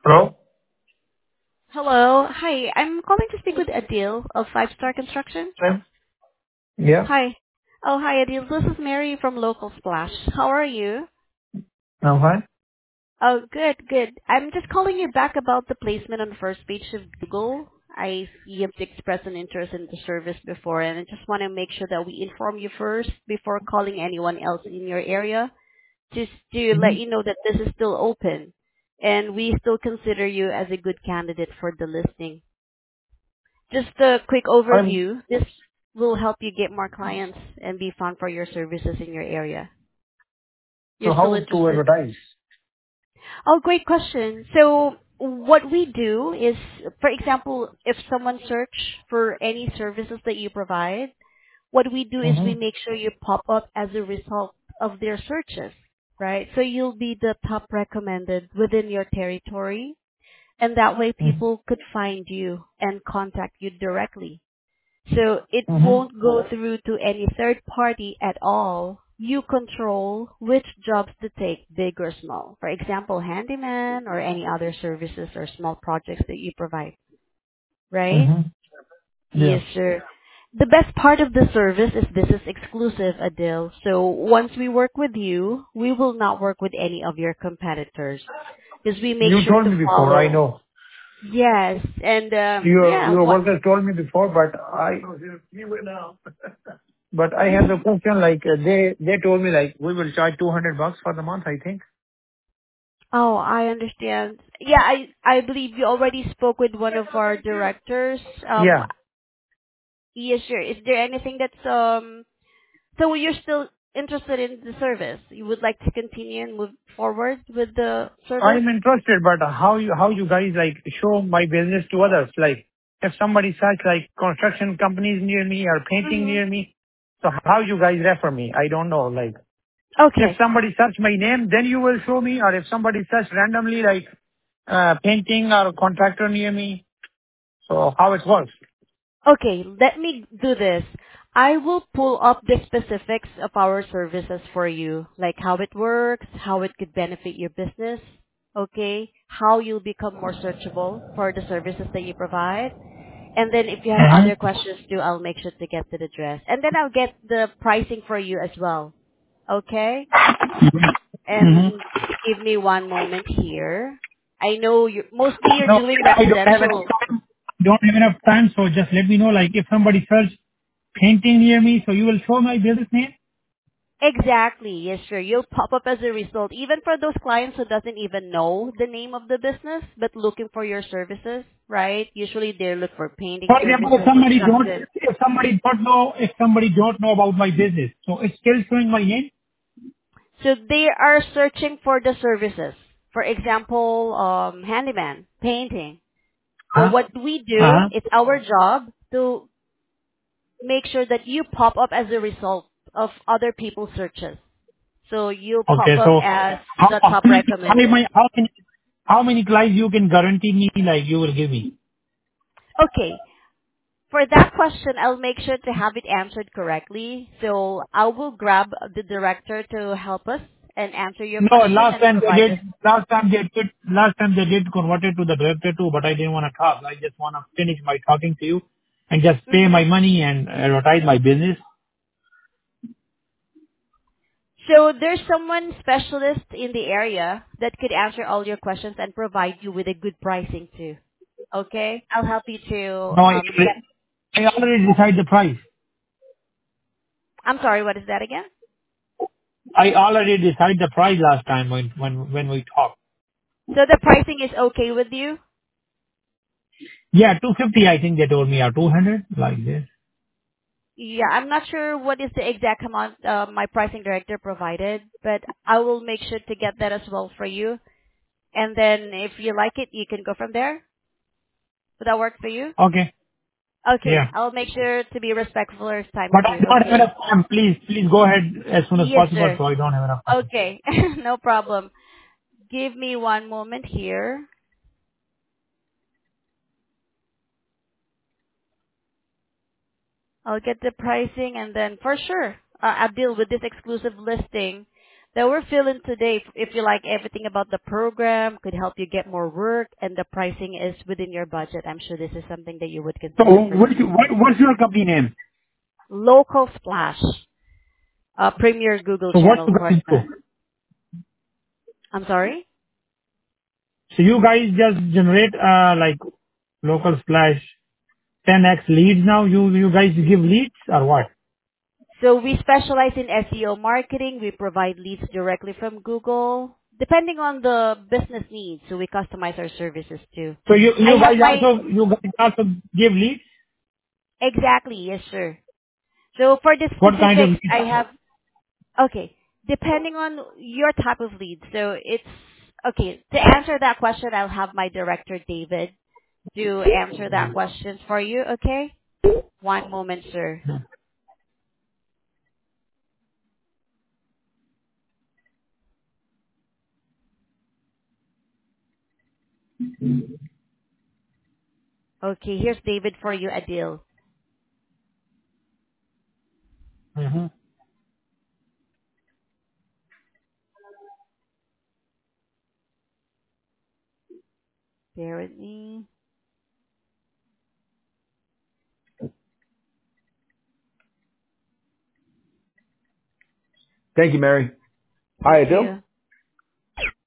Hello? Hello. Hi. I'm calling to speak with Adil of Five Star Construction. Sir? Yeah, Hi. Oh, hi, Adil. This is Mary from Local Splash. How are you? I'm fine. Oh, good, good. I'm just calling you back about the placement on the first page of Google. I see you've expressed an interest in the service before, and I just want to make sure that we inform you first before calling anyone else in your area, just to Mm-hmm. let you know that this is still open, and we still consider you as a good candidate for the listing. Just a quick I'm, overview. This will help you get more clients and be found for your services in your area. so You're still how to interested? advertise? Oh, great question. So what we do is, for example, if someone search for any services that you provide, what we do is we Mm-hmm. make sure you pop up as a result of their searches, right? So you'll be the top recommended within your territory, and that way people could find you and contact you directly. So it Mm-hmm. won't go through to any third party at all. You control which jobs to take, big or small. For example, handyman or any other services or small projects that you provide, right? Mm-hmm. Yeah. Yes, sir. The best part of the service is this is exclusive, Adil. So once we work with you, we will not work with any of your competitors because we make You sure told to me before, I follow. know. Yes, and Your yeah, your what? workers told me before, but I have the question like they told me like we will charge $200 for the month, I think. Oh, I understand. Yeah, I believe you already spoke with one of our directors. Yeah. Yes, sure. Is there anything that's so you're still interested in the service? You would like to continue and move forward with the service? I'm interested, but how you guys like show my business to others? Like if somebody search like construction companies near me or painting Mhm. near me, so how you guys refer me? I don't know. Like if Okay. somebody search my name, then you will show me, or if somebody search randomly like painting or contractor near me, so how it works? Okay, let me do this. I will pull up the specifics of our services for you, like how it works, how it could benefit your business, okay? How you'll become more searchable for the services that you provide. And then if you have Uh-huh. other questions too, I'll make sure to get to the address. And then I'll get the pricing for you as well, okay? hmm And give me one moment here. I know mostly you're No, doing I don't have enough residential. time. Don't have enough time, so just let me know. Like if somebody search painting near me, so you will show my business name. Exactly. Yes, sure. You'll pop up as a result, even for those clients who doesn't even know the name of the business, but looking for your services, right? Usually they look for painting For example, services, construction. if somebody don't know about my business, so it's still showing my name. So they are searching for the services. For example, handyman, painting. So Huh? what we do, Uh-huh. it's our job to make sure that you pop up as a result of other people's searches. So you pop Okay, up so as how the how top many how recommended. many how many how many clients you can guarantee me like you will give me? Okay. For that question, I'll make sure to have it answered correctly. So I will grab the director to help us and answer your No, question and provide us. last time they did converted to the director too, but I didn't want to talk. I just want to finish my talking to you and just pay hmm my money and advertise my business. So there's someone specialist in the area that could answer all your questions and provide you with a good pricing too. Okay? I'll help you to No, get. I already decide the price. I'm sorry, what is that again? I already decide the price last time when we talked. So the pricing is okay with you? Yeah, 250 I think they told me, or 200 like this. Yeah, I'm not sure what is the exact amount my pricing director provided, but I will make sure to get that as well for you. And then if you like it, you can go from there. Would that work for you? Okay, Okay, yeah. I'll make sure to be respectful of your time But I too. don't have Okay. enough time. Please go ahead as soon as Yes, possible, sir. so I don't have enough time. Okay, no problem. Give me one moment here. I'll get the pricing and then for sure, I'll deal with this exclusive listing. that we're filling today. If you like everything about the program, could help you get more work, and the pricing is within your budget, I'm sure this is something that you would So consider pursuing. what's your company name? Local Splash, a premier Google So what channel you guys do? partner. I'm sorry? So you guys just generate like local slash 10x leads now. You guys give leads or what? So we specialize in SEO marketing. We provide leads directly from Google, depending on the business needs. So we customize our services too. So you I you have guys my, also you guys also give leads. exactly, yes sir. So for the What kind of specifics, I leads? have, okay, depending on your type of lead. So it's, okay, to answer that question, I'll have my director, David, to answer that question for you, okay? One moment, sir. Okay, here's David for you, Adil. Mm-hmm. Bear with me. Thank you, Mary. Hi, Thank Adil. you.